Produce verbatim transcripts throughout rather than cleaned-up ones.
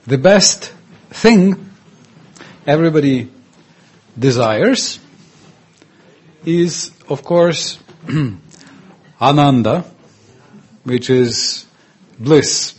the best thing everybody desires is, of course, Ananda, which is bliss.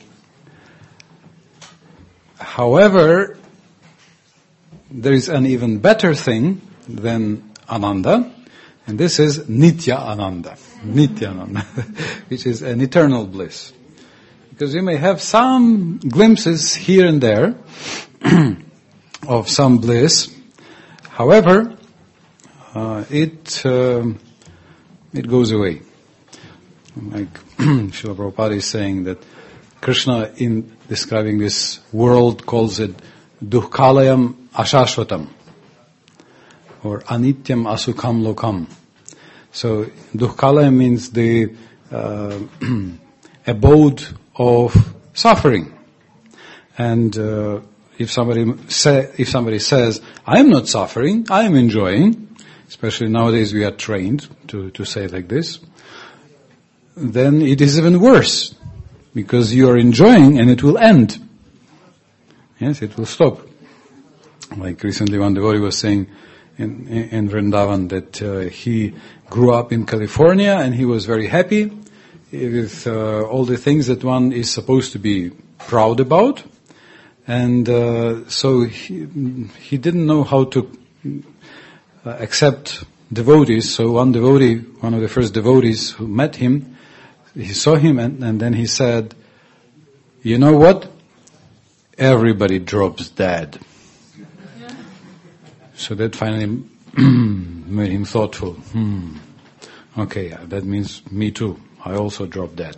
However, there is an even better thing than Ananda, and this is Nitya Ananda, Nitya Ananda, which is an eternal bliss. Because you may have some glimpses here and there of some bliss. However, uh, it uh, it goes away. Like Srila Prabhupada is saying that Krishna, in describing this world, calls it Dukkhalayam Ashashvatam, or Anityam Asukham Lokam. So Dukkhalayam means the uh, abode of suffering. And uh, if somebody say, if somebody says, I am not suffering, I am enjoying, especially nowadays we are trained to, to say like this, then it is even worse, because you are enjoying and it will end. Yes, it will stop. Like recently one devotee was saying in, in, in Vrindavan that uh, he grew up in California and he was very happy with uh, all the things that one is supposed to be proud about. And uh, so he, he didn't know how to uh, accept devotees. So one devotee, one of the first devotees who met him, he saw him and, and then he said, you know what? Everybody drops dead. So that finally made him thoughtful. Hmm. Okay, that means me too. I also drop dead.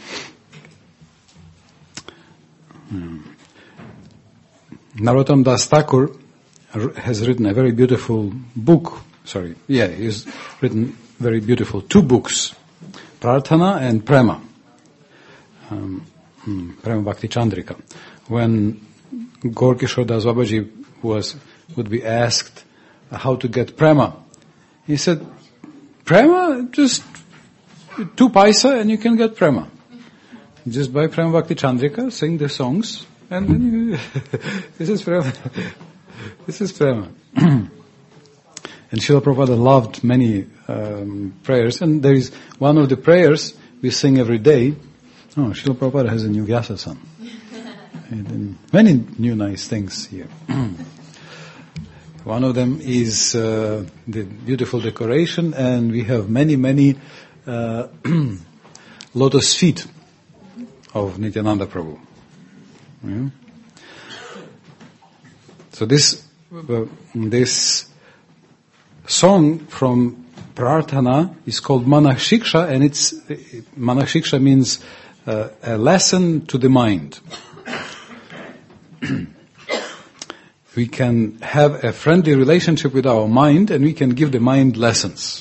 Hmm. Narottam Das Thakur has written a very beautiful book. Sorry, yeah, he's written very beautiful two books, Prarthana and Prema, um, Prema Bhakti Chandrika. When Gaur Kishore Das Babaji was would be asked how to get Prema, he said, Prema, just two paisa and you can get Prema. Just buy Prema Bhakti Chandrika, sing the songs, and then you this is Prema. This is Prema. And Srila Prabhupada loved many um, prayers, and there is one of the prayers we sing every day. Oh, Srila Prabhupada has a new Vyasa-san. And many new nice things here. One of them is uh, the beautiful decoration, and we have many, many uh, lotus feet of Nityananda Prabhu. Yeah. So this uh, this song from Prarthana is called Manah Shiksha, and it's Manah Shiksha means uh, a lesson to the mind. We can have a friendly relationship with our mind, and we can give the mind lessons.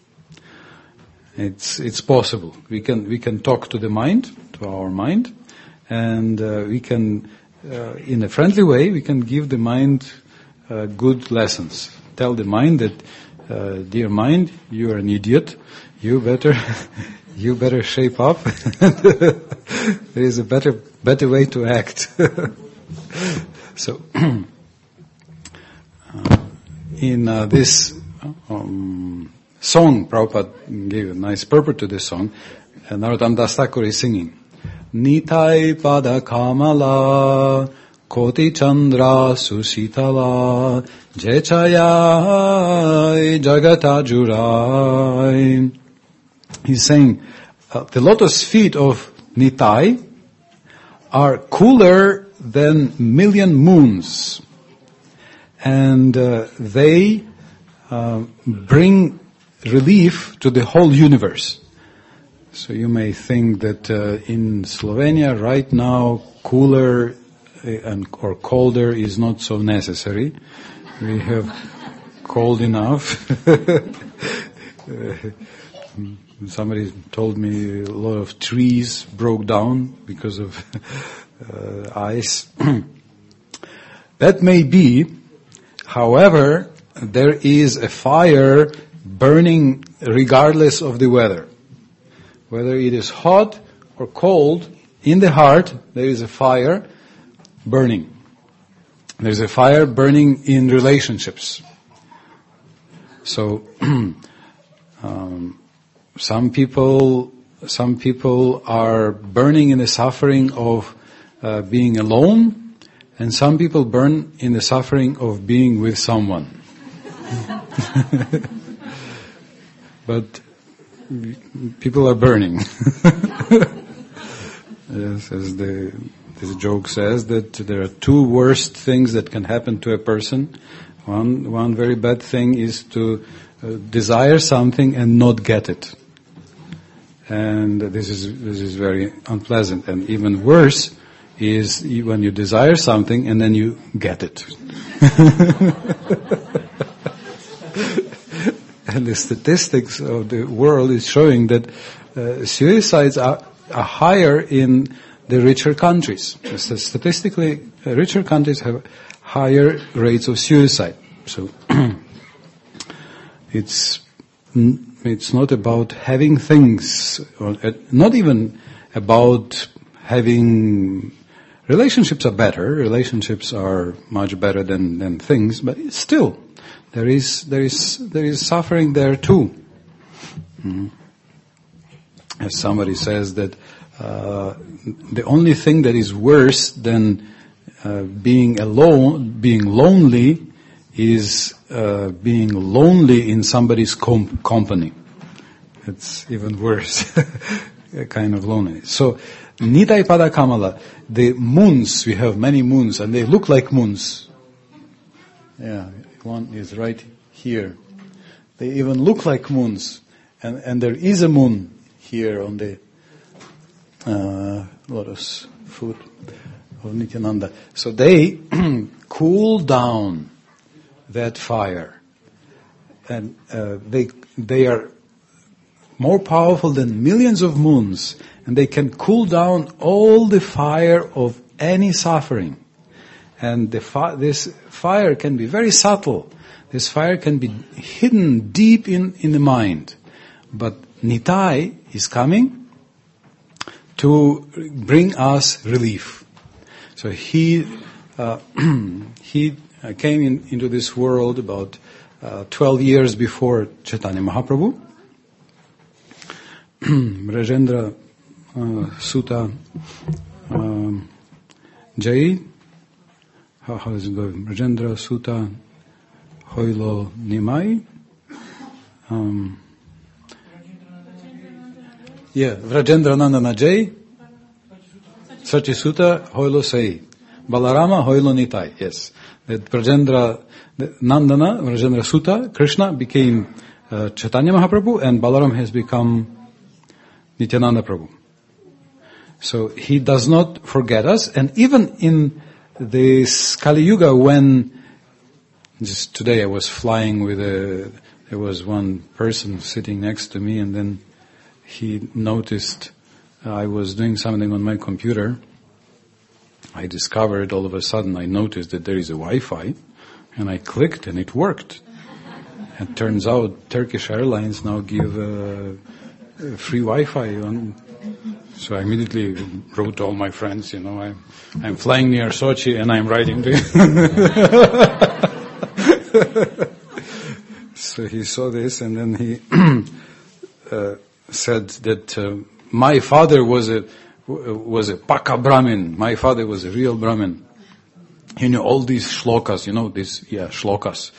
It's it's possible. We can we can talk to the mind, to our mind, and uh, we can, uh, in a friendly way, we can give the mind uh, good lessons. Tell the mind that, uh, dear mind, you are an idiot. You better you better shape up. There is a better better way to act. So. Uh, in uh, this um, song, Prabhupada gave a nice purport to this song, and Narottam Das Thakur is singing, Nitai pada kamala, koti chandra susitala, jechayai jagata jurai. He's saying, uh, the lotus feet of Nitai are cooler than million moons. And uh, they uh, bring relief to the whole universe. So you may think that uh, in Slovenia right now, cooler and or colder is not so necessary. We have cold enough. uh, somebody told me a lot of trees broke down because of uh, ice. That may be. However, there is a fire burning regardless of the weather. Whether it is hot or cold, in the heart there is a fire burning. There's a fire burning in relationships. So, um, some people, some people are burning in the suffering of uh, being alone, and some people burn in the suffering of being with someone. But people are burning. Yes, as the this joke says, that there are two worst things that can happen to a person. One one very bad thing is to uh, desire something and not get it, and this is this is very unpleasant. And even worse is when you desire something and then you get it. And the statistics of the world is showing that uh, suicides are, are higher in the richer countries. So statistically, uh, richer countries have higher rates of suicide. So it's it's not about having things, or uh, not even about having. Relationships are better. Relationships are much better than than things, but it's still. There is there is there is suffering there too. Mm-hmm. As somebody says that uh, the only thing that is worse than uh, being alone, being lonely, is uh, being lonely in somebody's com- company. It's even worse, a kind of loneliness. So, Nitai Pada Kamala, the moons, we have many moons, and they look like moons. Yeah. One is right here. They even look like moons, and and there is a moon here on the uh, lotus foot of Nityananda. So they cool down that fire, and uh, they they are more powerful than millions of moons, and they can cool down all the fire of any suffering. And the fi- this fire can be very subtle. This fire can be hidden deep in, in the mind. But Nitai is coming to bring us relief. So he uh, he came in, into this world about uh, twelve years before Chaitanya Mahaprabhu. Rajendra uh, Sutta um, Jai. How, how is it going? Rajendra Sutta Hoilo Nimai. Um, yeah, Rajendra Nandana Jai. Sachi Sutta Hoilo Sai. Balarama Hoilo Nitai. Yes. That Rajendra Nandana, Rajendra Sutta, Krishna became uh, Chaitanya Mahaprabhu, and Balaram has become Nityananda Prabhu. So he does not forget us, and even in this Kali Yuga, when just today I was flying with a, there was one person sitting next to me, and then he noticed I was doing something on my computer. I discovered all of a sudden, I noticed that there is a Wi-Fi, and I clicked and it worked. It turns out Turkish Airlines now give uh, free Wi-Fi on. So I immediately wrote to all my friends, you know, I'm, I'm flying near Sochi and I'm writing to you. So he saw this, and then he uh, said that uh, my father was a was a Paka Brahmin. My father was a real Brahmin. He knew all these shlokas, you know, these, yeah, shlokas.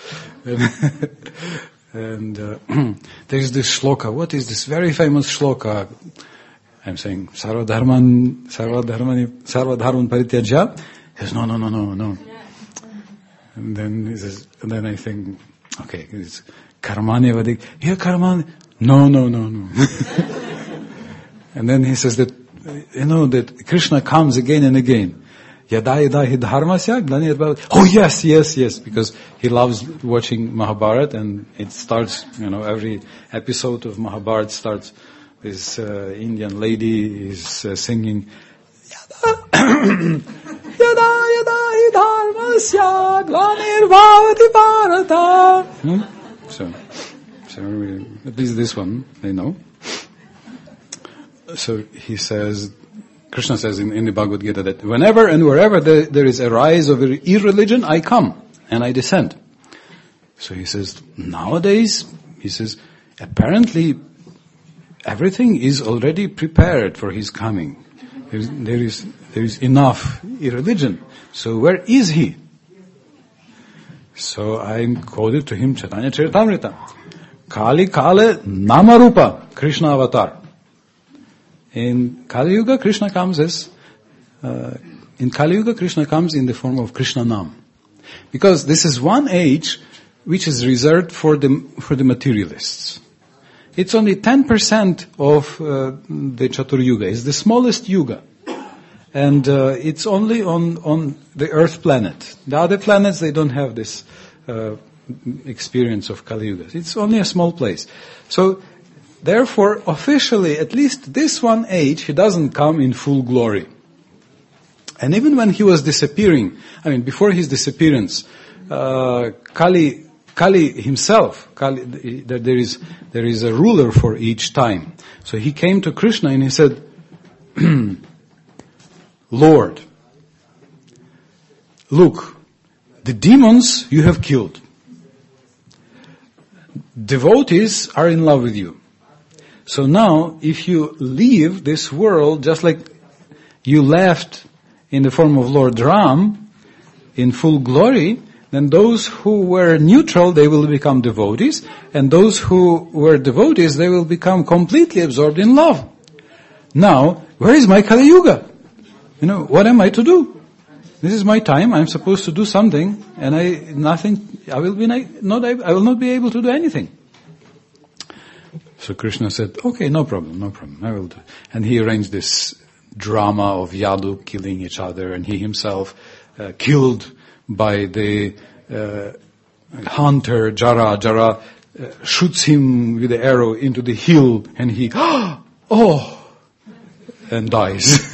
And uh, there's this shloka. What is this very famous shloka? I'm saying, Sarva Dharman, Sarva Dharmani, Sarva Dharman Parityajya. He says, no, no, no, no, no. And then he says, and then I think, okay, it's Karmani Vadik. Yeah, Karmani. No, no, no, no. And then he says that, you know, that Krishna comes again and again. Yada yada hi dharmasya glanir. Oh yes, yes, yes, because he loves watching Mahabharata, and it starts, you know, every episode of Mahabharata starts. This uh, Indian lady is uh, singing Yada Yada Yada hi dharmasya glanir bhavati bharata. Hmm? So, so we, at least this one they know. So he says Krishna says in, in the Bhagavad Gita that whenever and wherever there, there is a rise of irreligion, I come and I descend. So he says, nowadays, he says, apparently everything is already prepared for his coming. There is, there is, there is enough irreligion. So where is he? So I quoted to him Chaitanya Charitamrita. Kali Kale Namarupa, Krishna avatar. In Kali Yuga, Krishna comes as, uh, in Kali Yuga, Krishna comes in the form of Krishna Nam. Because this is one age which is reserved for the, for the materialists. It's only ten percent of uh, the Chatur Yuga. It's the smallest Yuga. And uh, it's only on, on the Earth planet. The other planets, they don't have this uh, experience of Kali Yuga. It's only a small place. So, therefore, officially, at least this one age, he doesn't come in full glory. And even when he was disappearing, I mean, before his disappearance, uh, Kali, Kali himself, Kali, there is, there is a ruler for each time. So he came to Krishna and he said, Lord, look, the demons you have killed. Devotees are in love with you. So now, if you leave this world, just like you left in the form of Lord Ram, in full glory, then those who were neutral, they will become devotees, and those who were devotees, they will become completely absorbed in love. Now, where is my Kali Yuga? You know, what am I to do? This is my time, I'm supposed to do something, and I, nothing, I will be not, I will not be able to do anything. So Krishna said, okay, no problem, no problem, I will do. And he arranged this drama of Yadu killing each other, and he himself uh, killed by the uh, hunter Jara. Jara uh, shoots him with the arrow into the heel, and he, oh, and dies.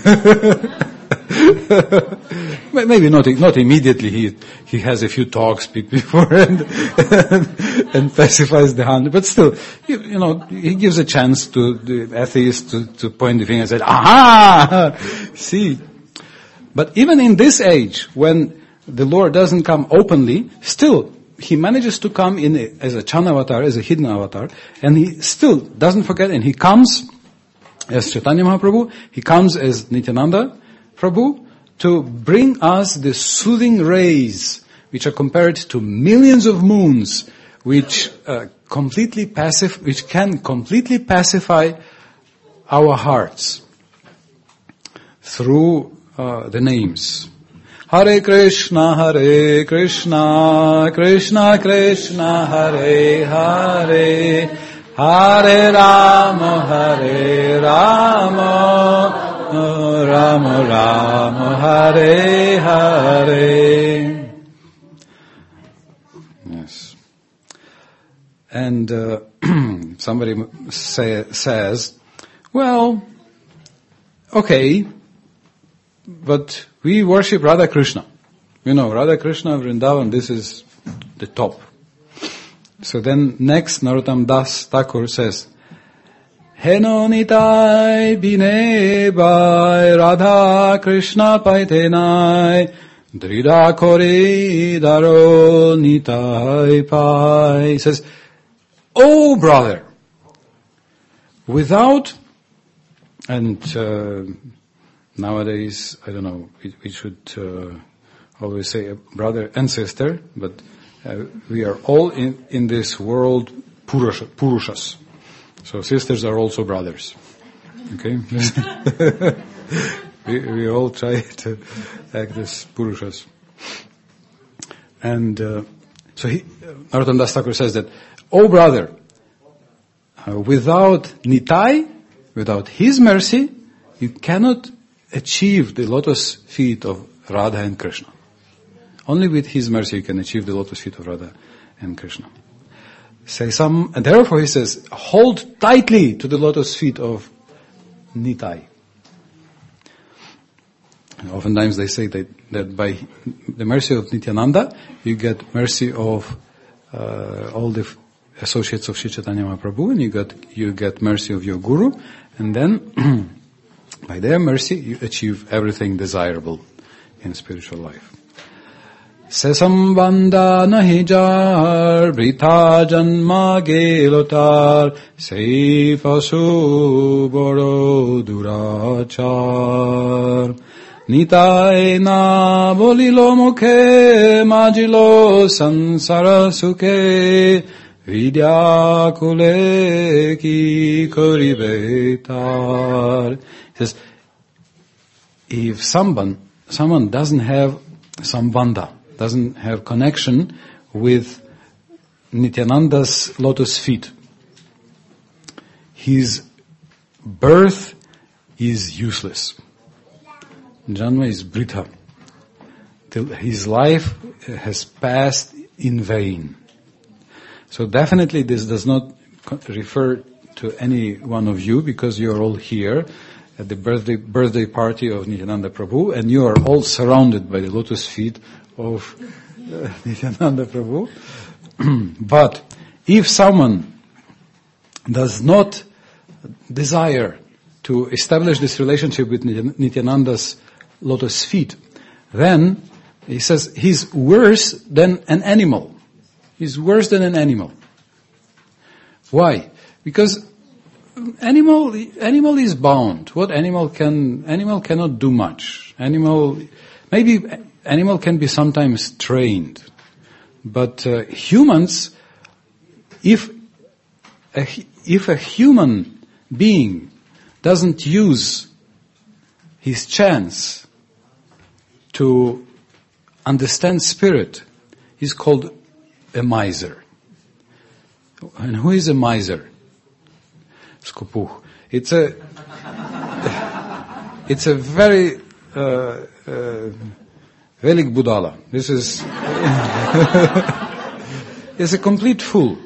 Maybe not not immediately. He he has a few talks before and and, and pacifies the hunter. But still, you, you know, he gives a chance to the atheist to, to point the finger and say, "Aha! See." But even in this age, when the Lord doesn't come openly, still he manages to come in a, as a Chana avatar, as a hidden avatar, and he still doesn't forget, and he comes as Chaitanya Mahaprabhu. He comes as Nityananda Prabhu, to bring us the soothing rays, which are compared to millions of moons, which uh, completely pacif- which can completely pacify our hearts through uh, the names. Hare Krishna, Hare Krishna, Krishna Krishna, Hare Hare, Hare Rama, Hare Rama, Rama Rama, Hare Hare. Yes. And uh, somebody say, says, well, okay, but we worship Radha Krishna. You know, Radha Krishna, Vrindavan, this is the top. So then next, Narottam Das Thakur says, Heno nitai bine bai Radha Krishna paitenai Drida kori daro nitai pai. He says, oh brother, without, and uh, nowadays, I don't know, we, we should uh, always say brother and sister, but uh, we are all in, in this world Purusha, Purushas. So sisters are also brothers. Okay? we, we all try to act as Purushas. And uh, so he, Narottam Das Thakur says that, oh brother, uh, without Nitai, without his mercy, you cannot achieve the lotus feet of Radha and Krishna. Only with his mercy you can achieve the lotus feet of Radha and Krishna. Say some, and therefore he says, hold tightly to the lotus feet of Nitai. And oftentimes they say that, that by the mercy of Nityananda, you get mercy of uh, all the associates of Sri Chaitanya Mahaprabhu, and you get you get mercy of your guru, and then By their mercy, you achieve everything desirable in spiritual life. Se sambandha nahi jar, britha janma gelotar, sei pasu boro durachar. Nitai na bolilo mukhe, majilo sansara sukhe, vidya kule ki koribe tar. He says, if someone, someone doesn't have sambandha, doesn't have connection with Nityananda's lotus feet, his birth is useless. Janma is britha. His life has passed in vain. So definitely this does not refer to any one of you, because you are all here at the birthday birthday party of Nityananda Prabhu, and you are all surrounded by the lotus feet of uh, Nityananda Prabhu. But if someone does not desire to establish this relationship with Nityananda's lotus feet, then he says he's worse than an animal. He's worse than an animal. Why? Because animal animal is bound. What animal can animal cannot do much. Animal maybe animal can be sometimes trained, but uh, humans, if a, if a human being doesn't use his chance to understand spirit, he's called a miser. And who is a miser? Skupuch. It's a it's a very uh, uh, velik budala. This is is a complete fool.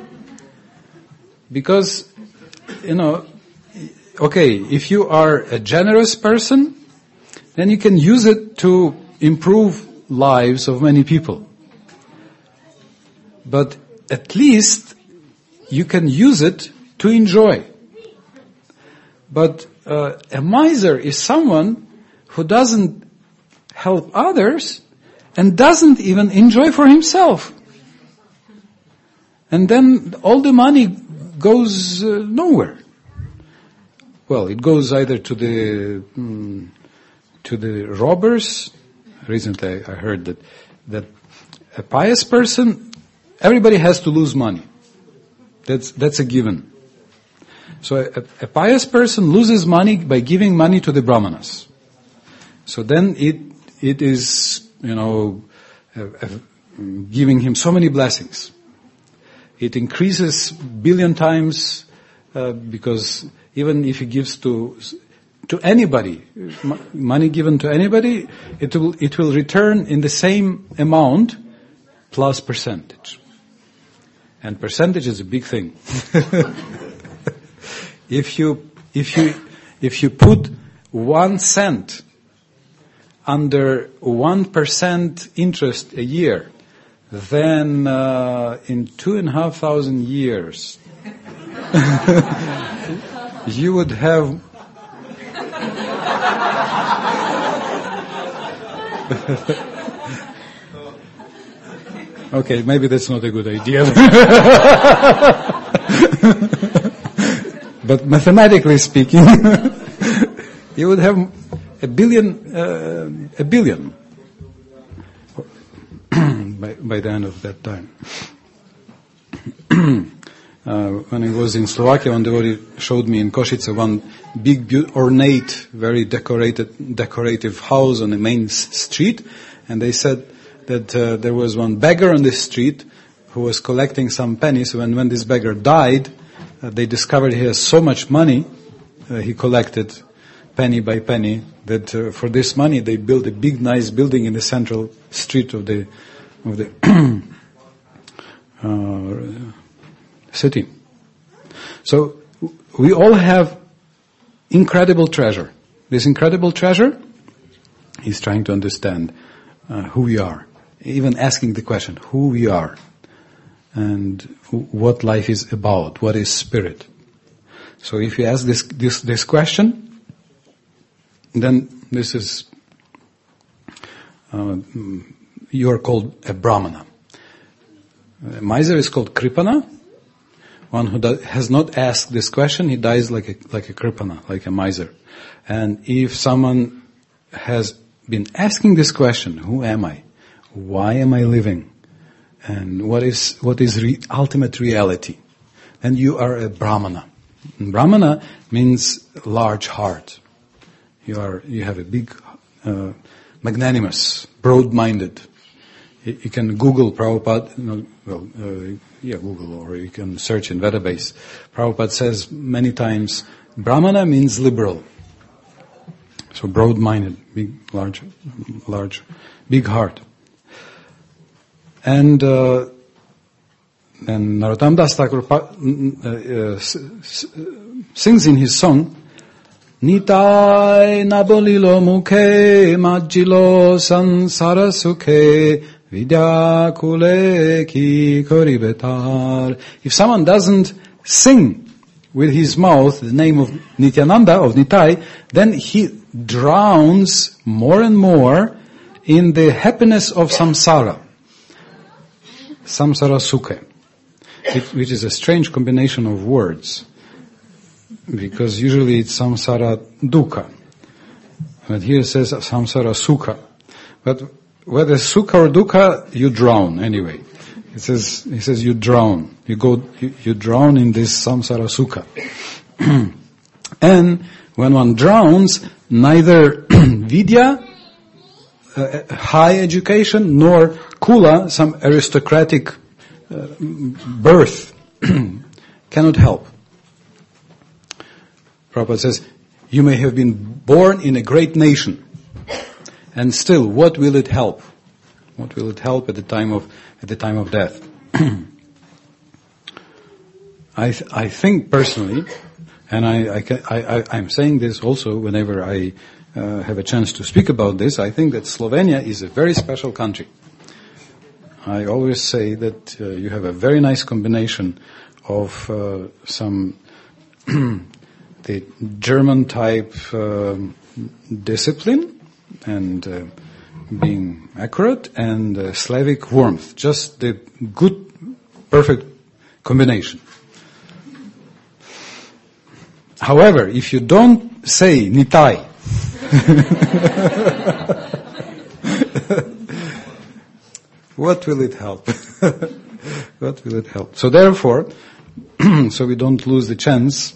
Because, you know, okay, if you are a generous person, then you can use it to improve lives of many people. But at least you can use it to enjoy. But uh, a miser is someone who doesn't help others and doesn't even enjoy for himself. And then all the money goes uh, nowhere. Well, it goes either to the mm, to the robbers. Recently I heard that that a pious person, everybody has to lose money. That's that's a given. So a, a pious person loses money by giving money to the brahmanas. So then it it is, you know, uh, uh, giving him so many blessings. It increases billion times uh, because even if he gives to to anybody, m- money given to anybody, it will it will return in the same amount plus percentage. And percentage is a big thing. If you, if you, if you put one cent under one percent interest a year, then uh, in two and a half thousand years, you would have okay, maybe that's not a good idea. But mathematically speaking, you would have a billion, uh, a billion by, by the end of that time. uh, when I was in Slovakia, one devotee showed me in Košice one big, ornate, very decorated, decorative house on the main s- street, and they said that uh, there was one beggar on this street who was collecting some pennies. When when this beggar died, uh, they discovered he has so much money, uh, he collected penny by penny, that uh, for this money they built a big, nice building in the central street of the of the uh, city. So we all have incredible treasure. This incredible treasure is trying to understand uh, who we are. Even asking the question, who we are, and what life is about, what is spirit. So if you ask this this, this question, then this is, uh, you are called a Brahmana. A miser is called Kripana. One who does, has not asked this question, he dies like a, like a Kripana, like a miser. And if someone has been asking this question, who am I? Why am I living? And what is, what is re- ultimate reality? Then you are a Brahmana. And Brahmana means large heart. You are, you have a big, uh, magnanimous, broad-minded. You, you can Google Prabhupada, you know, well, uh, yeah, Google, or you can search in Vedabase. Prabhupada says many times, Brahmana means liberal. So broad-minded, big, large, large, big heart. And, uh, and Narottam Das Thakur uh, uh, s- s- sings in his song, Nitai nabolilo mukhe majjilo sansara sukhe vidyakule ki koribetar. If someone doesn't sing with his mouth the name of Nityananda, of Nitai, then he drowns more and more in the happiness of samsara. Samsara sukhe, which is a strange combination of words. Because usually it's samsara dukkha. But here it says samsara sukha. But whether sukha or dukkha, you drown anyway. It says, he says you drown. You go, you, you drown in this samsara sukha. And when one drowns, neither vidya, uh, high education, nor kula, some aristocratic uh, birth, cannot help. Prabhupada says, you may have been born in a great nation, and still, what will it help? What will it help at the time of at the time of death? I th- I think personally, and I, I, can, I, I I'm saying this also whenever I uh, have a chance to speak about this. I think that Slovenia is a very special country. I always say that uh, you have a very nice combination of uh, some. The German type uh, discipline and uh, being accurate, and uh, Slavic warmth. Just the good, perfect combination. However, if you don't say Nitai, what will it help? What will it help? So therefore, so we don't lose the chance,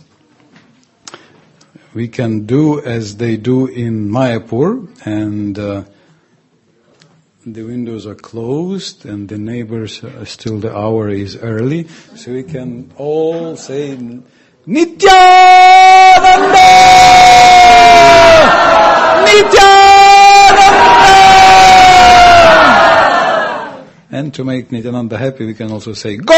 we can do as they do in Mayapur, and uh, the windows are closed and the neighbors are still, the hour is early, so we can all say Nityananda! Nityananda! And to make Nityananda happy, we can also say Go!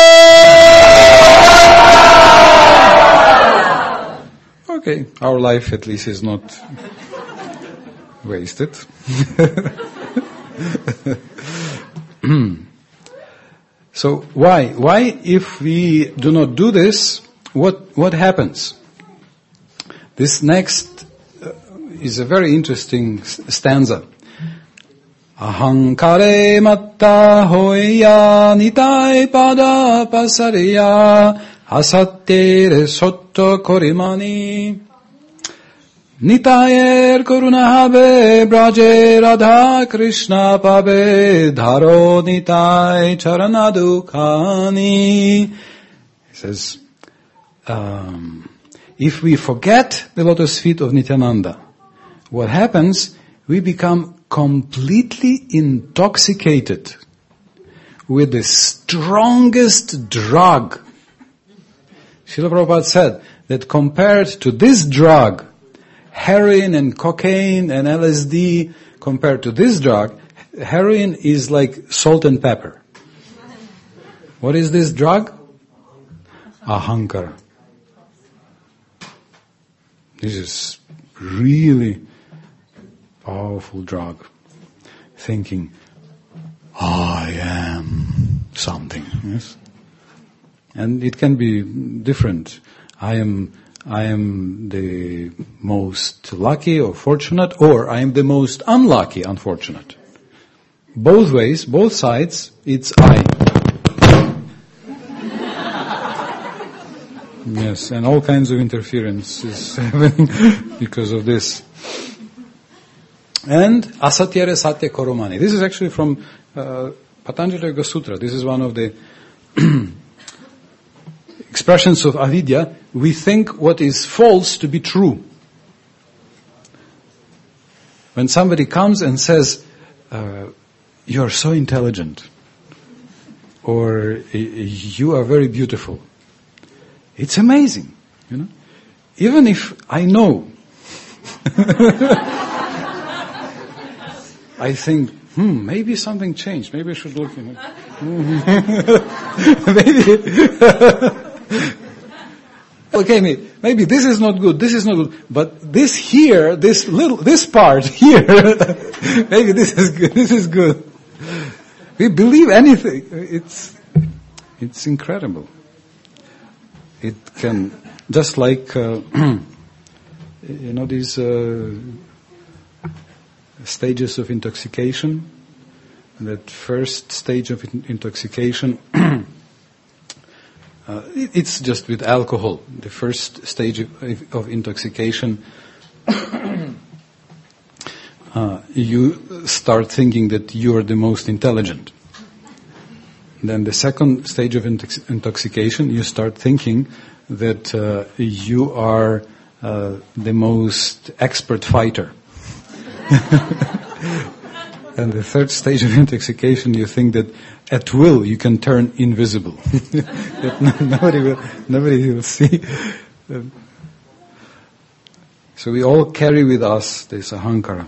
Okay, our life at least is not wasted. So why? Why, if we do not do this, what what happens? This next uh, is a very interesting stanza. Ahankare matta hoya nitai pada pasariya asattere sotto korimani nitayer koruna habe braje radha krishna pabe dharo nitai charana dukhani. He says, um, if we forget the lotus feet of Nityananda, what happens? We become completely intoxicated with the strongest drug. Srila Prabhupada said that compared to this drug, heroin and cocaine and L S D, compared to this drug, heroin is like salt and pepper. What is this drug? Ahankara. This is really powerful drug. Thinking, I am something. Yes? And it can be different. I am I am the most lucky or fortunate, or I am the most unlucky, unfortunate. Both ways, both sides, it's I. Yes, and all kinds of interference is happening because of this. And asatyare satya koromani. This is actually from uh, Patanjali Yoga Sutra. This is one of the expressions of avidya. We think what is false to be true. When somebody comes and says, uh, you are so intelligent, or you are very beautiful, it's amazing, you know. Even if I know, I think, hmm, maybe something changed. Maybe I should look in it. Maybe. Okay, maybe, maybe this is not good. This is not good. But this here, this little, this part here, maybe this is good. This is good. We believe anything. It's, it's incredible. It can, just like, uh, you know, these uh, stages of intoxication. That first stage of in- intoxication, uh, it, it's just with alcohol. The first stage of, of intoxication, uh, you start thinking that you are the most intelligent. Then the second stage of intox- intoxication, you start thinking that uh, you are uh, the most expert fighter. And the third stage of intoxication, you think that at will you can turn invisible. That nobody will, nobody will see. So we all carry with us this ahankara.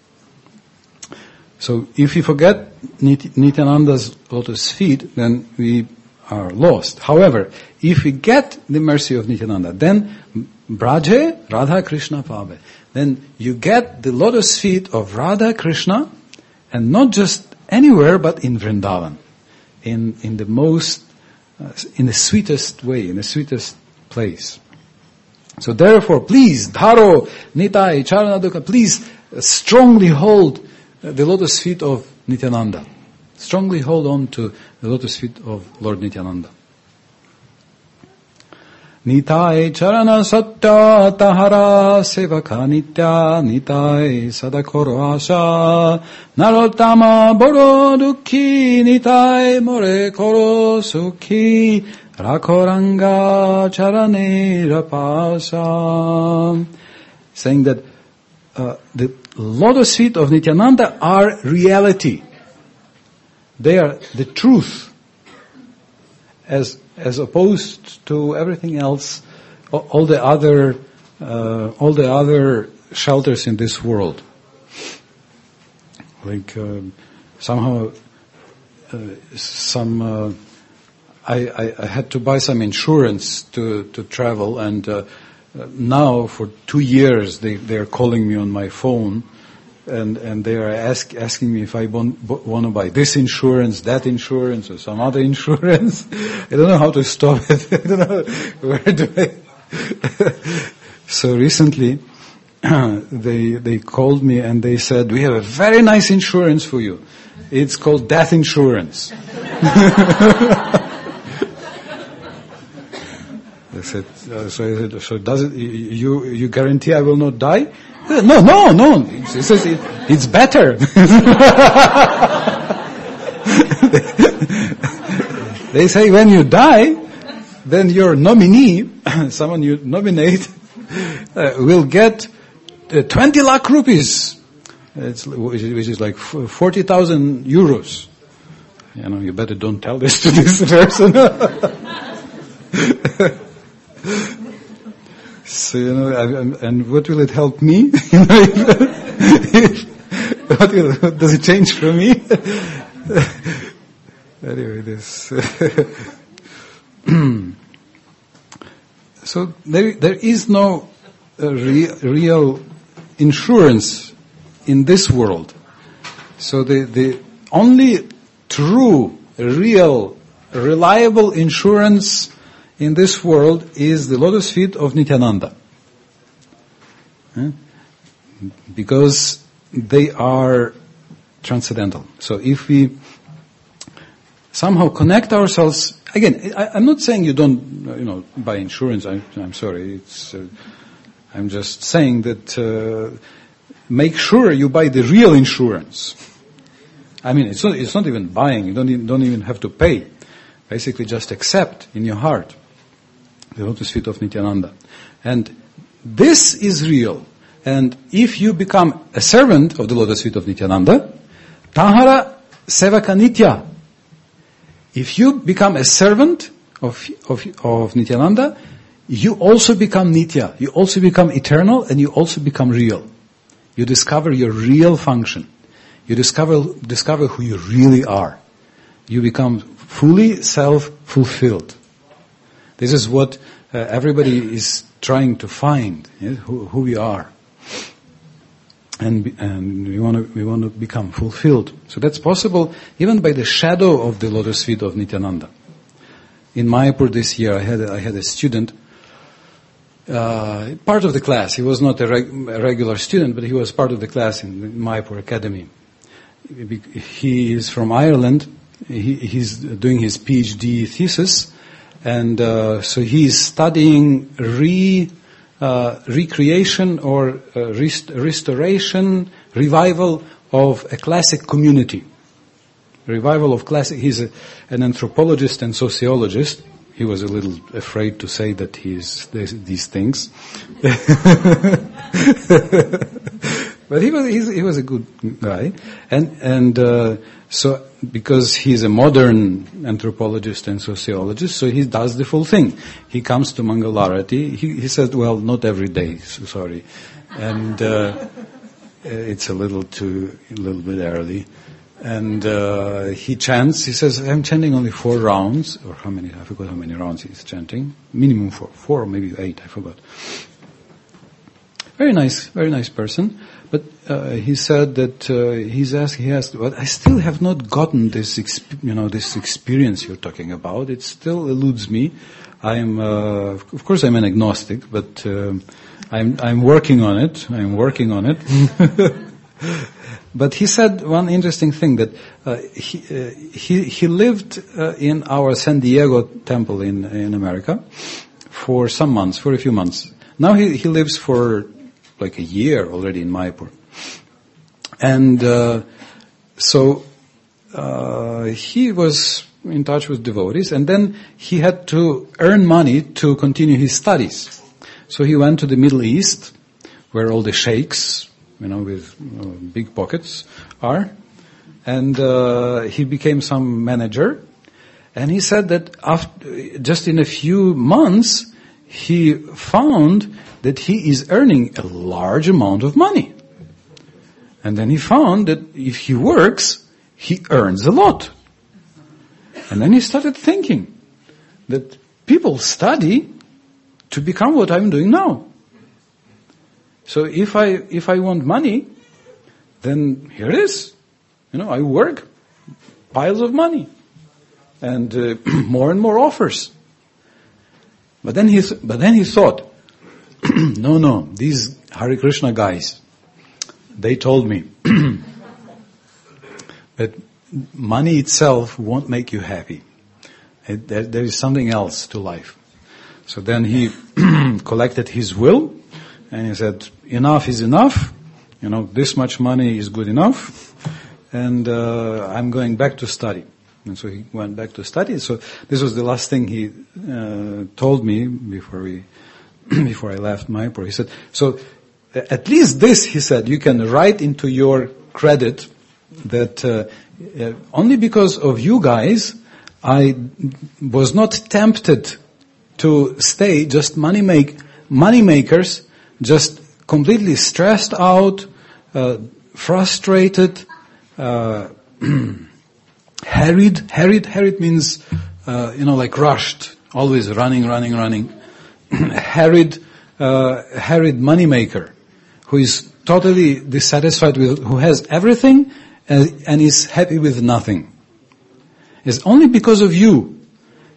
So if we forget Nityananda's lotus feet, then we are lost. However, if we get the mercy of Nityananda, then Braje Radha Krishna Pave. Then you get the lotus feet of Radha Krishna, and not just anywhere, but in Vrindavan, in in the most, uh, in the sweetest way, in the sweetest place. So therefore, please, Dharo, Nitai, Charanaduka, please uh, strongly hold uh, the lotus feet of Nityananda. Strongly hold on to the lotus feet of Lord Nityananda. Nitai charana satya tahara sevaka nitya nitai sadakoro asha narotama boro dukhi nitai more koro sukhi rakoranga charane rapasa. Saying that uh, the lotus feet of Nityananda are reality. They are the truth. As as opposed to everything else, all the other, uh, all the other shelters in this world. Like uh, somehow, uh, some uh, I, I, I had to buy some insurance to to travel, and uh, now for two years they they are calling me on my phone. And, and they are ask, asking me if I want, want to buy this insurance, that insurance, or some other insurance. I don't know how to stop it. I don't know where do I. So recently, they they called me and they said, "We have a very nice insurance for you. It's called death insurance." I said, uh, so I said, so does it? You you guarantee I will not die? No, no, no. He says it, it's better. They say when you die, then your nominee, someone you nominate, uh, will get uh, twenty lakh rupees, it's, which is like forty thousand euros. You know, you better don't tell this to this person. So, you know, and what will it help me? You know, what, will, what does it change for me? Anyway, this. So there, there is no uh, re- real insurance in this world. So the the only true, real, reliable insurance in this world is the lotus feet of Nityananda. Eh? Because they are transcendental. So if we somehow connect ourselves, again, I, I'm not saying you don't, you know, buy insurance. I, I'm sorry. It's, uh, I'm just saying that uh, make sure you buy the real insurance. I mean, it's not, it's not even buying. You don't even, don't even have to pay. Basically, just accept in your heart the lotus feet of Nityananda. And this is real. And if you become a servant of the lotus feet of Nityananda, tahara sevaka nitya. If you become a servant of, of, of Nityananda, you also become nitya. You also become eternal, and you also become real. You discover your real function. You discover, discover who you really are. You become fully self-fulfilled. This is what uh, everybody is trying to find, yeah, who, who we are. And, and we want to, we want to become fulfilled. So that's possible even by the shadow of the lotus feet of Nityananda. In Mayapur this year, I had a, I had a student, uh, part of the class. He was not a, reg, a regular student, but he was part of the class in the Mayapur Academy. He is from Ireland. He, he's doing his PhD thesis, and uh, so he's studying re. Uh, recreation or uh, rest- restoration, revival of a classic community. Revival of classic, he's a, an anthropologist and sociologist. He was a little afraid to say that he's these, these things. But he was, he's, he was a good guy. And, and, uh, so, because he's a modern anthropologist and sociologist, so he does the full thing. He comes to Mangalarati, he, he said, well, not every day, so sorry. And, uh, it's a little too, a little bit early. And, uh, he chants, he says, I'm chanting only four rounds, or how many, I forgot how many rounds he's chanting. Minimum four, four or maybe eight, I forgot. Very nice, very nice person. But uh, he said that uh, he's asked, he asked, well, I still have not gotten this, exp- you know, this experience you're talking about. It still eludes me. I'm, uh, of course, I'm an agnostic, but uh, I'm, I'm working on it. I'm working on it. But he said one interesting thing that uh, he, uh, he he lived uh, in our San Diego temple in in America for some months, for a few months. Now he he lives for like a year already in Mayapur. And uh, so uh, he was in touch with devotees, and then he had to earn money to continue his studies. So he went to the Middle East, where all the sheikhs, you know, with uh, big pockets are, and uh, he became some manager. And he said that after, just in a few months, he found that he is earning a large amount of money. And then he found that if he works, he earns a lot. And then he started thinking that people study to become what I'm doing now. So if I, if I want money, then here it is. You know, I work, piles of money, and uh, more and more offers. But then he, th- but then he thought, no, no, these Hare Krishna guys, they told me that money itself won't make you happy. It, there, there is something else to life. So then he collected his will, and he said, enough is enough. You know, this much money is good enough, and uh, I'm going back to study. And so he went back to study. So this was the last thing he uh, told me before we, before I left Mayapur. He said, so at least this, he said, you can write into your credit that uh, uh, only because of you guys, I was not tempted to stay just money make money makers, just completely stressed out, uh, frustrated, uh, harried. Harried, harried means, uh, you know, like rushed, always running, running, running. harried, uh, harried money maker, who is totally dissatisfied with, who has everything and, and is happy with nothing. It's only because of you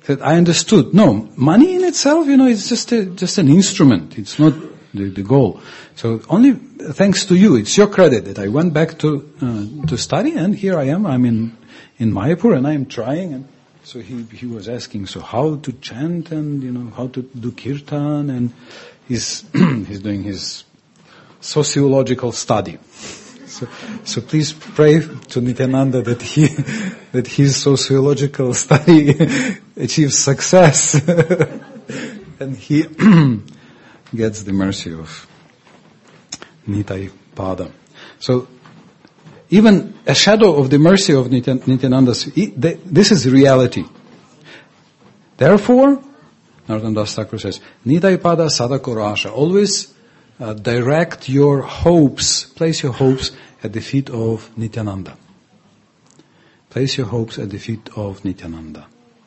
That I understood. No, money in itself, you know, it's just a, just an instrument. It's not the, the goal. So only thanks to you, it's your credit that I went back to uh, to study, and here I am. I'm in in Mayapur, and I am trying. And so he he was asking, so how to chant, and you know how to do kirtan, and he's he's doing his sociological study. So, so please pray to Nityananda that he, that his sociological study achieves success and he gets the mercy of Nitai Pada. So, even a shadow of the mercy of Nityananda, this is reality. Therefore, Narottam Das Thakur says, Nitai Pada Sadako Rasha, always Uh, direct your hopes, place your hopes at the feet of Nityananda. Place your hopes at the feet of Nityananda.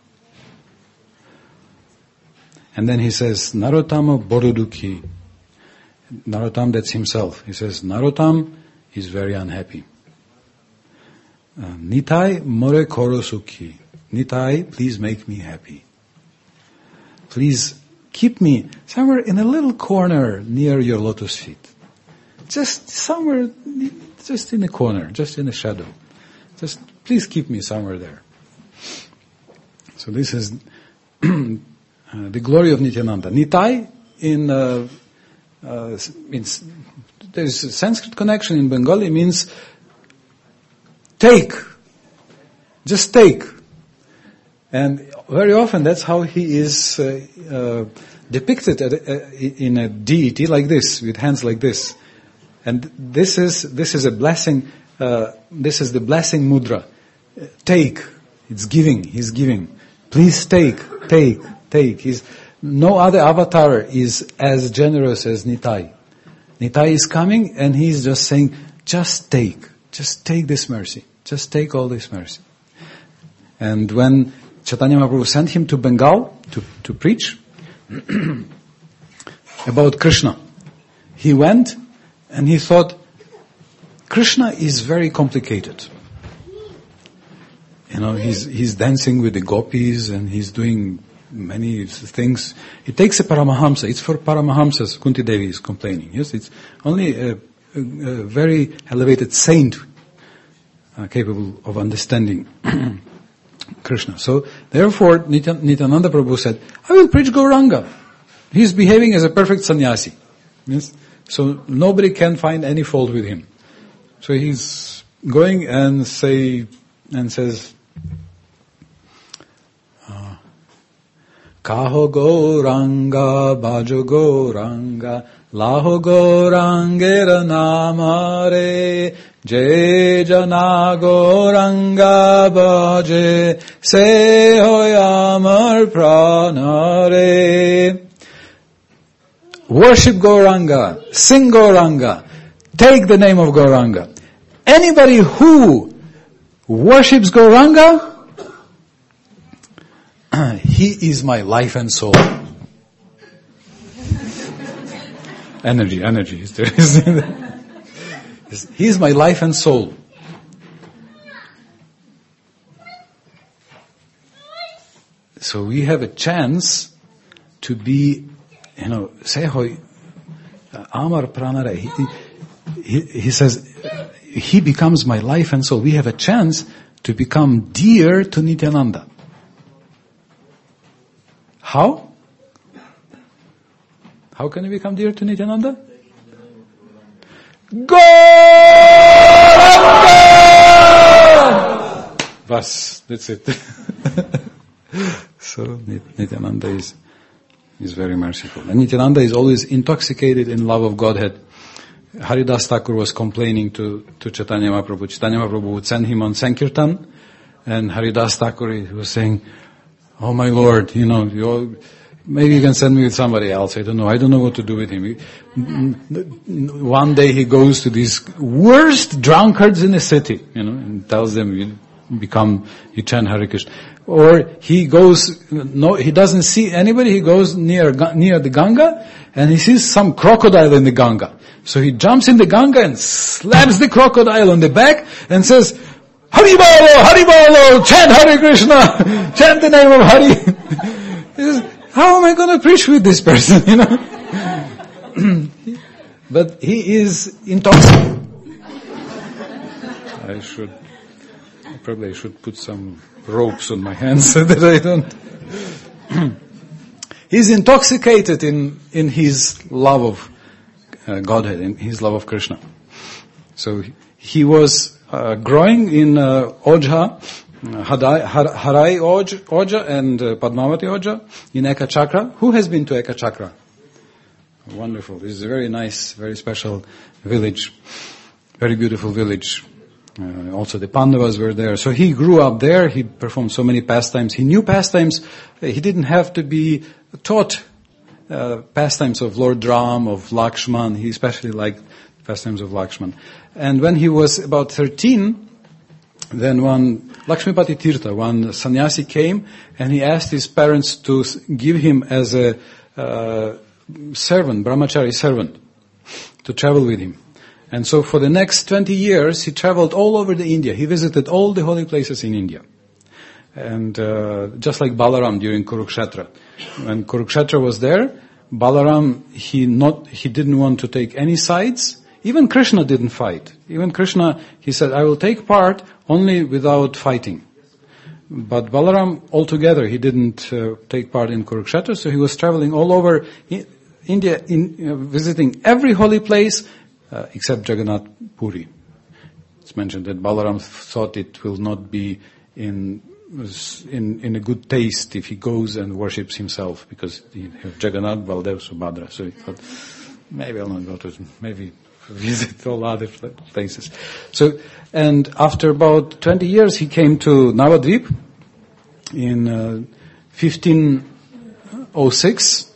And then he says, Narottama Borodukhi. Narottam, that's himself. He says, Narottam is very unhappy. Uh, Nitai More Korosukhi. Nitai, please make me happy. Please keep me somewhere in a little corner near your lotus feet. Just somewhere, just in a corner, just in a shadow. Just please keep me somewhere there. So this is uh, the glory of Nityananda. Nitai, in, uh, uh, means, there's a Sanskrit connection in Bengali, means take. Just take. And very often that's how he is uh, uh, depicted at, uh, in a deity like this, with hands like this. And this is this is a blessing. Uh, this is the blessing mudra. Take. It's giving. He's giving. Please take, take, take. He's, no other avatar is as generous as Nitai. Nitai is coming and he's just saying, just take, just take this mercy, just take all this mercy. And when Chaitanya Mahaprabhu sent him to Bengal to, to preach about Krishna, he went and he thought, Krishna is very complicated. You know, he's he's dancing with the gopis and he's doing many things. It takes a Paramahamsa. It's for Paramahamsas. Kunti Devi is complaining. Yes, it's only a, a, a very elevated saint uh, capable of understanding Krishna. So, therefore, Nityananda Prabhu said, I will preach Gauranga. He's behaving as a perfect sannyasi. Yes? So, nobody can find any fault with him. So, he's going and say, and says, uh, Kaho Gauranga, Bhajo Gauranga, Laho Gaurangera Namare, Je Jana Gauranga Bhaje, Se Hoyamar Pranare. Worship Gauranga, sing Gauranga, take the name of Gauranga. Anybody who worships Gauranga, he is my life and soul. Energy, energy is there. He is my life and soul. So we have a chance to be, you know, Sehoy Amar Pranare. He, he, he says, he becomes my life and soul. We have a chance to become dear to Nityananda. How? How can we become dear to Nityananda? Gauranga! Bas, that's it. So Nityananda is is very merciful. And Nityananda is always intoxicated in love of Godhead. Haridas Thakur was complaining to, to Chaitanya Mahaprabhu. Chaitanya Mahaprabhu would send him on Sankirtan, and Haridas Thakur was saying, oh my Lord, you know, you're, maybe you can send me with somebody else. I don't know. I don't know what to do with him. One day he goes to these worst drunkards in the city, you know, and tells them, you become, you chant Hare Krishna. Or he goes, no, he doesn't see anybody. He goes near, near the Ganga and he sees some crocodile in the Ganga. So he jumps in the Ganga and slaps the crocodile on the back and says, Hari Bolo, Hari Bolo, chant Hare Krishna, chant the name of Hari. He says, how am I going to preach with this person, you know? But he is intoxicated. I should, probably I should put some ropes on my hands so that I don't. He's intoxicated in, in his love of uh, Godhead, in his love of Krishna. So he was uh, growing in uh, Ojha, Harai, Harai Oj, Oja and uh, Padmavati Oja in Eka Chakra. Who has been to Eka Chakra? Wonderful. This is a very nice, very special village. Very beautiful village. Uh, also the Pandavas were there. So he grew up there. He performed so many pastimes. He knew pastimes. He didn't have to be taught uh, pastimes of Lord Ram, of Lakshman. He especially liked pastimes of Lakshman. And when he was about thirteen, then one Lakshmipati Tirtha, one sannyasi came and he asked his parents to give him as a uh, servant, brahmachari servant, to travel with him. And so for the next twenty years, he traveled all over the India. He visited all the holy places in India. And uh, just like Balaram during Kurukshetra. When Kurukshetra was there, Balaram, he not he didn't want to take any sides. Even Krishna didn't fight. Even Krishna, he said, I will take part only without fighting. But Balaram, altogether, he didn't uh, take part in Kurukshetra, so he was traveling all over India, in, uh, visiting every holy place, uh, except Jagannath Puri. It's mentioned that Balaram thought it will not be in in in a good taste if he goes and worships himself, because he has Jagannath, Baldev, Subhadra. So he thought, maybe I'll not go to, maybe visit all other places. So, and after about twenty years, he came to Navadvip in uh, fifteen oh six,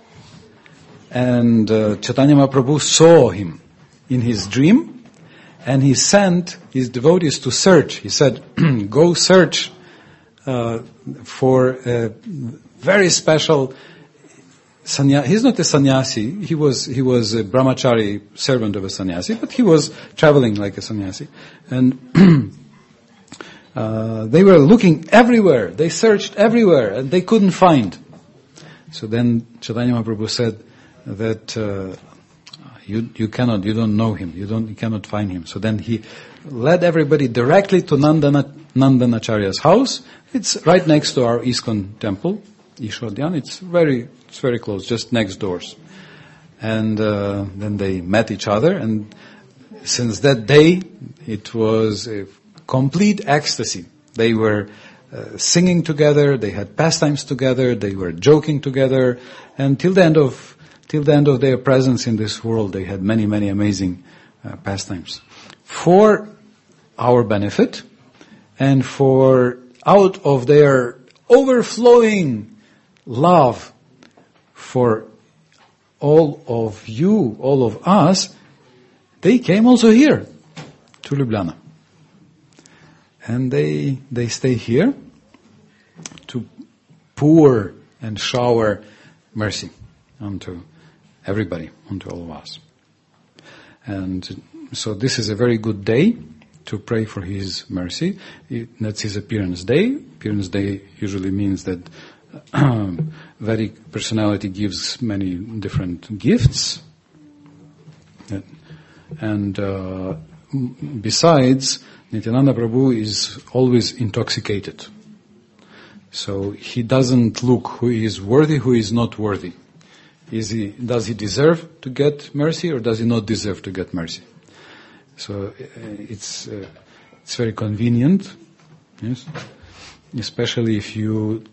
and uh, Chaitanya Mahaprabhu saw him in his dream, and he sent his devotees to search. He said, go search uh, for a very special sannyasi. He's not a sannyasi. He was he was a brahmachari servant of a sannyasi, but he was traveling like a sannyasi. And uh, they were looking everywhere. They searched everywhere, and they couldn't find. So then Chaitanya Mahaprabhu said that uh, you you cannot, you don't know him. You don't, you cannot find him. So then he led everybody directly to Nandana, Nandanacharya's house. It's right next to our ISKCON temple, Ishwadhyan. It's very It's very close, just next doors. And uh, then they met each other, and since that day, it was a complete ecstasy. They were uh, singing together, they had pastimes together, they were joking together, and till the end of till the end of their presence in this world, they had many, many amazing uh, pastimes. For our benefit, and for out of their overflowing love for all of you, all of us, they came also here to Ljubljana. And they they stay here to pour and shower mercy onto everybody, onto all of us. And so this is a very good day to pray for his mercy. That's his appearance day. Appearance day usually means that Vedic personality gives many different gifts. And uh, besides, Nityananda Prabhu is always intoxicated. So he doesn't look who is worthy, who is not worthy. Is he, does he deserve to get mercy, or does he not deserve to get mercy? So uh, it's uh, it's very convenient, yes, especially if you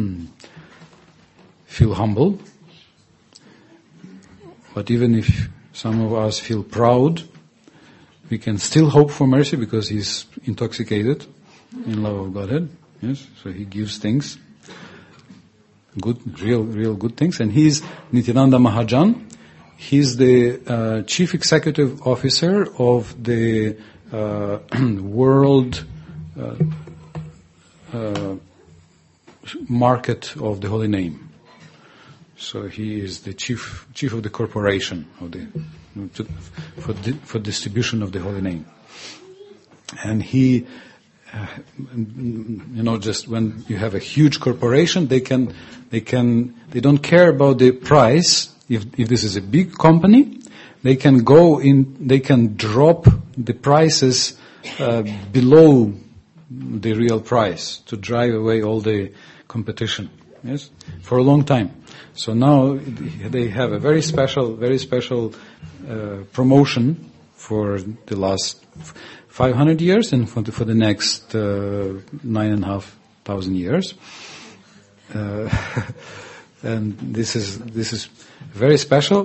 feel humble. But even if some of us feel proud, we can still hope for mercy because he's intoxicated in love of Godhead. Yes, so he gives things, good, real, real good things. And he's Nityananda Mahajan. He's the uh, chief executive officer of the uh, world uh, uh, market of the Holy Name. So he is the chief chief of the corporation of the to, for di, for distribution of the Holy Name. And he uh, you know, just when you have a huge corporation, they can, they can, they don't care about the price. If, if this is a big company, they can go in, they can drop the prices uh, below the real price to drive away all the competition. Yes, for a long time. So now they have a very special, very special uh, promotion for the last five hundred years and for the, for the next uh, nine and a half thousand years. Uh, and this is this is very special.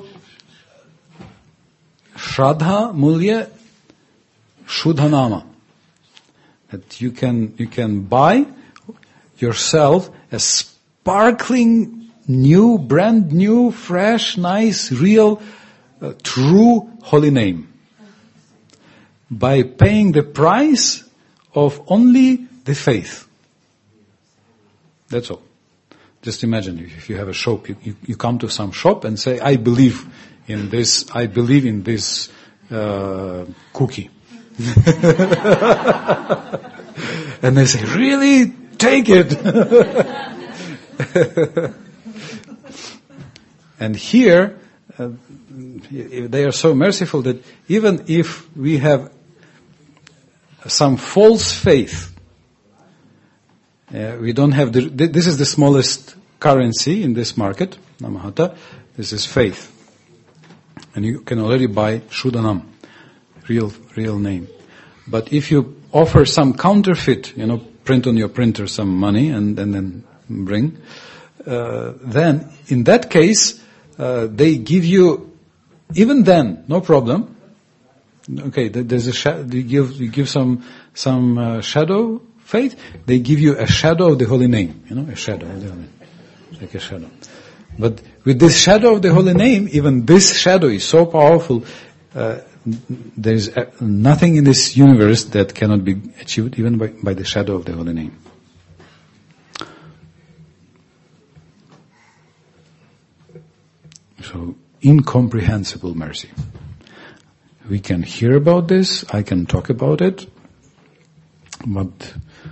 Shraddha Mulya Shuddhanama. That you can you can buy yourself a sparkling, new, brand new, fresh, nice, real, uh, true holy name by paying the price of only the faith. That's all. Just imagine if you have a shop, you, you, you come to some shop and say, I believe in this, I believe in this uh, cookie. And they say, really? Take it. And here, uh, they are so merciful that even if we have some false faith, uh, we don't have the, this is the smallest currency in this market, Namahata, this is faith. And you can already buy Shuddhanam, real, real name. But if you offer some counterfeit, you know, print on your printer some money and, and then bring, uh, then in that case, uh, they give you, even then, no problem. Okay, there's a sh- you give you give some some uh, shadow faith. They give you a shadow of the holy name, you know, a shadow of the holy name, like a shadow. But with this shadow of the holy name, even this shadow is so powerful. Uh, there is nothing in this universe that cannot be achieved even by, by the shadow of the holy name. So, incomprehensible mercy. We can hear about this, I can talk about it, but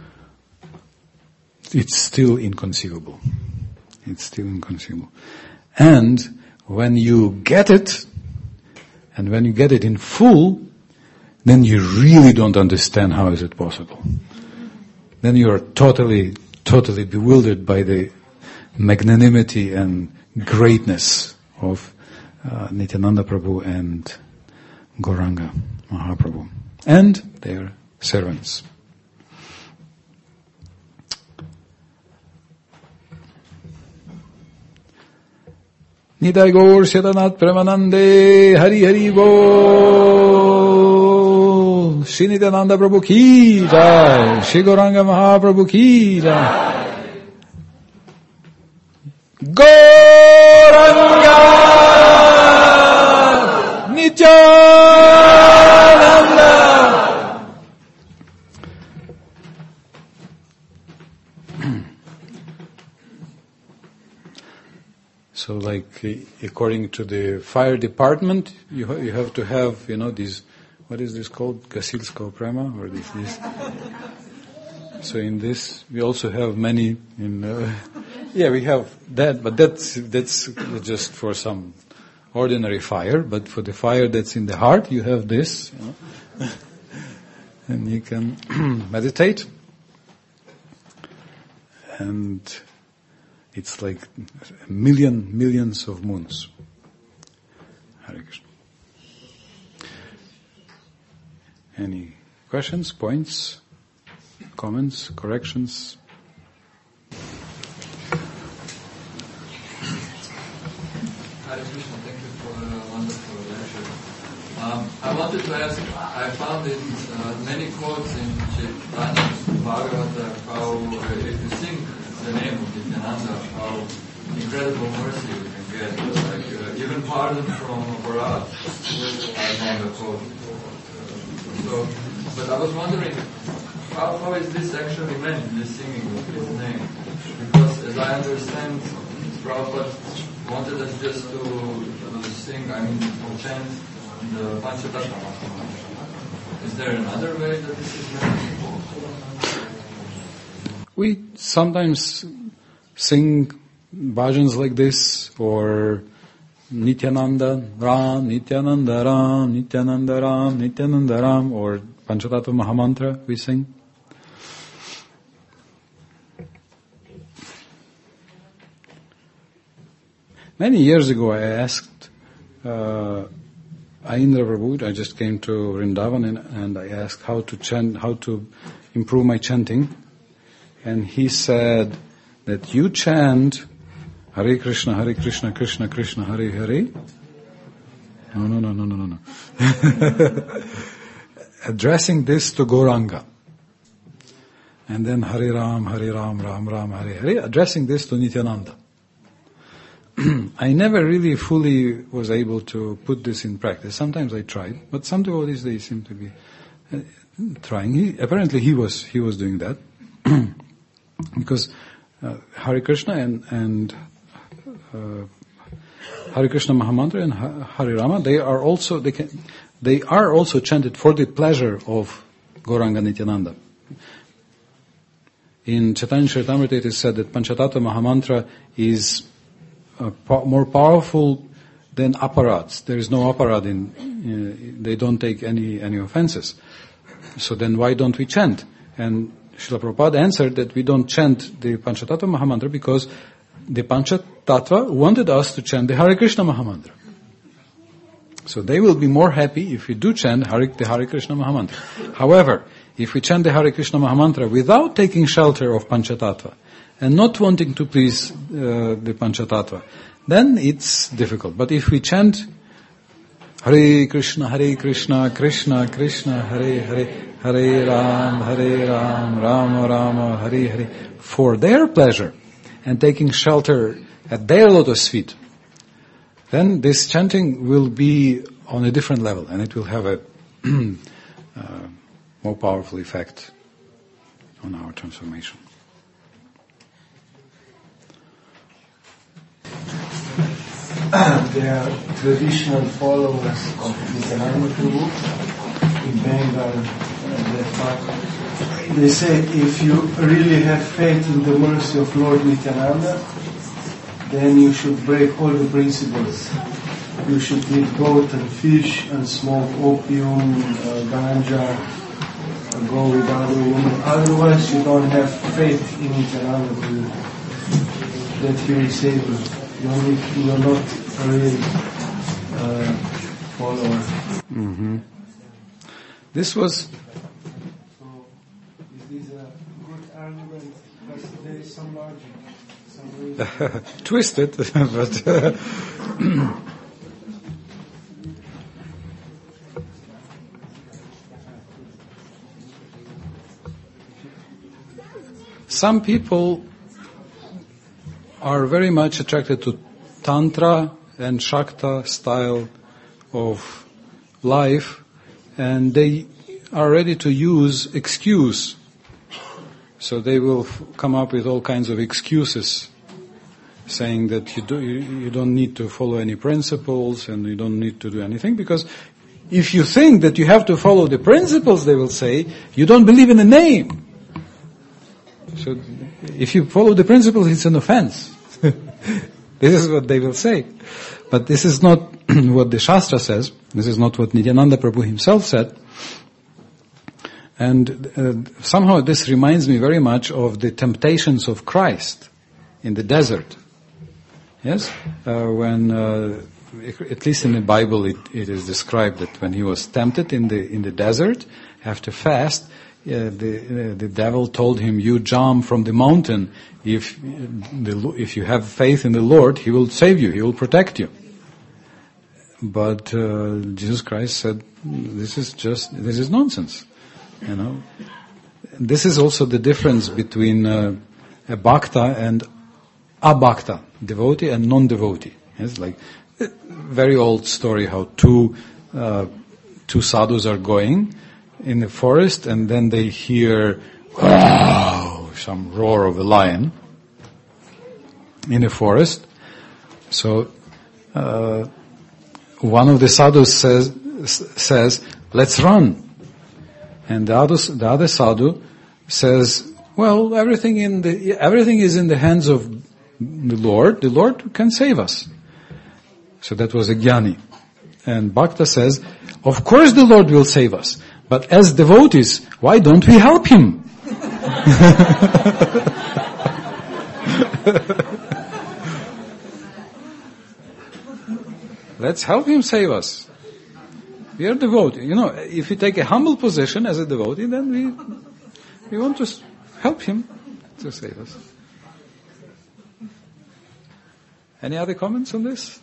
it's still inconceivable. It's still inconceivable. And when you get it, and when you get it in full, then you really don't understand how is it possible. Then you are totally, totally bewildered by the magnanimity and greatness of uh, Nityananda Prabhu and Gauranga Mahaprabhu and their servants. Nitai Gaur Siddhanath Premanande Hari Hari Bol Shri Nityananda Prabhu Ki Jai Shri Gauranga Mahaprabhu Ki Jai Gauranga Nityananda. So, like, according to the fire department, you ha- you have to have, you know, these, what is this called? Gasilska Prema, or this, this. So in this, we also have many, in, uh, yeah, we have that, but that's, that's just for some ordinary fire, but for the fire that's in the heart, you have this, you know, and you can meditate, and it's like a million, millions of moons. Hare Krishna. Any questions, points, comments, corrections? Hare Krishna, thank you for a wonderful lecture. Um, I wanted to ask, I found in uh, many quotes in Chaitanya Bhagavata how uh, if you sing the name of Nityananda, how incredible mercy you can get. Like uh, even pardon from Aparad, I found a quote. So, but I was wondering, how, how is this actually meant, this singing of his name? Because as I understand, Prabhupada wanted us just to, to sing, I mean, or chant the Panchatattva Mahamantra. Is there another way that this is meant? We sometimes sing bhajans like this, or Nityananda Ram, Nityananda Ram, Nityananda Ram, Nityananda Ram, or Panchatattva Mahamantra we sing. Many years ago I asked uh, Aindra Prabhu, I just came to Vrindavan and, and I asked how to chant, how to improve my chanting. And he said that you chant Hare Krishna, Hare Krishna, Krishna Krishna, Hare Hare. No, no, no, no, no, no, no. Addressing this to Gauranga. And then Hare Ram, Hare Ram, Ram Ram, Hare Hare. Addressing this to Nityananda. I never really fully was able to put this in practice. Sometimes I tried, but some devotees, they seem to be uh, trying. He, apparently he was, he was doing that. Because uh, Hare Krishna and, and uh, Hare Krishna Mahamantra and Hare Rama, they are also, they can, they are also chanted for the pleasure of Gauranga Nityananda. In Chaitanya Charitamrita it is said that Panchatattva Mahamantra is Uh, po- more powerful than aparats. There is no aparat in, uh, they don't take any, any offenses. So then why don't we chant? And Srila Prabhupada answered that we don't chant the Panchatattva Mahamantra because the Panchatattva wanted us to chant the Hare Krishna Mahamantra. So they will be more happy if we do chant Hare, the Hare Krishna Mahamantra. However, if we chant the Hare Krishna Mahamantra without taking shelter of Panchatattva, and not wanting to please uh, the Panchatattva, then it's difficult. But if we chant Hare Krishna, Hare Krishna, Krishna Krishna, Hare Hare, Hare Ram, Hare Ram, Rama Rama, Hare Hare, for their pleasure, and taking shelter at their lotus feet, then this chanting will be on a different level, and it will have a uh, more powerful effect on our transformation. There are traditional followers of Nityananda Prabhu in Bengal, uh, that part. They say if you really have faith in the mercy of Lord Nityananda, then you should break all the principles. You should eat goat and fish and smoke opium, uh, ganja, and go with other women. Otherwise you don't have faith in Nityananda Prabhu, that he will save you. You are not a real uh, follower. Mm-hmm. This was... So, is this a good argument? Because there is some logic, some reason. Twisted, but... Uh, some people are very much attracted to Tantra and Shakta style of life, and they are ready to use excuse. So they will f- come up with all kinds of excuses, saying that you, do, you, you don't need to follow any principles and you don't need to do anything, because if you think that you have to follow the principles, they will say, you don't believe in the name. So if you follow the principles, it's an offense. This is what they will say. But this is not what the Shastra says. This is not what Nityananda Prabhu himself said. And uh, somehow this reminds me very much of the temptations of Christ in the desert. Yes? Uh, when, uh, at least in the Bible it, it is described that when he was tempted in the, in the desert, after fast, Uh, the uh, the devil told him, you jump from the mountain. If the, if you have faith in the Lord, He will save you. He will protect you. But uh, Jesus Christ said, this is just, this is nonsense. You know, this is also the difference between uh, a bhakta and abhakta, devotee and non-devotee. It's like a very old story how two uh, two sadhus are going in the forest, and then they hear, wow, some roar of a lion in the forest. So uh, one of the sadhus says, says, let's run. And the other, the other sadhu says, Well, everything in the everything is in the hands of the Lord. The Lord can save us. So that was a jnani. And Bhakta says, of course the Lord will save us. But as devotees, why don't we help Him? Let's help Him save us. We are devotees. You know, if we take a humble position as a devotee, then we we want to help Him to save us. Any other comments on this?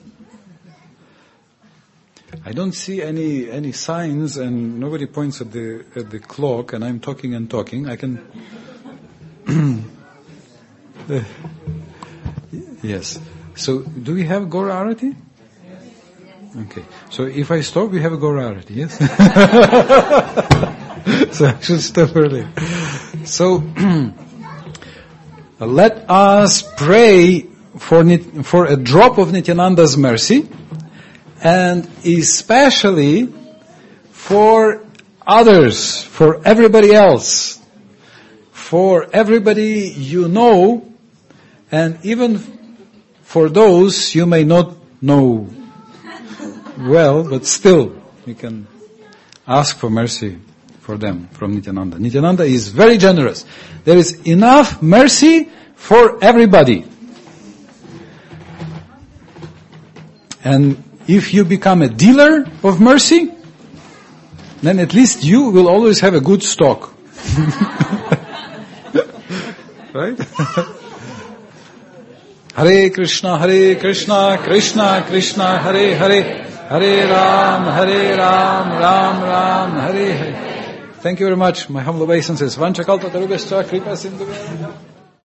I don't see any any signs, and nobody points at the at the clock, and I'm talking and talking. I can. Yes. So, do we have Gaura Arati? Okay. So, if I stop, we have a Gaura Arati. Yes. So I should stop early. So, let us pray for for a drop of Nityananda's mercy. And especially for others, for everybody else, for everybody you know, and even for those you may not know well, but still you can ask for mercy for them from Nityananda. Nityananda is very generous. There is enough mercy for everybody. And if you become a dealer of mercy, then at least you will always have a good stock. Right? Hare Krishna, Hare Krishna, Krishna Krishna, Hare Hare, Hare Ram, Hare Ram, Ram Ram, Hare Hare. Thank you very much. My humble obeisances. Vanchakalpa tarubhascha kripa sindhu.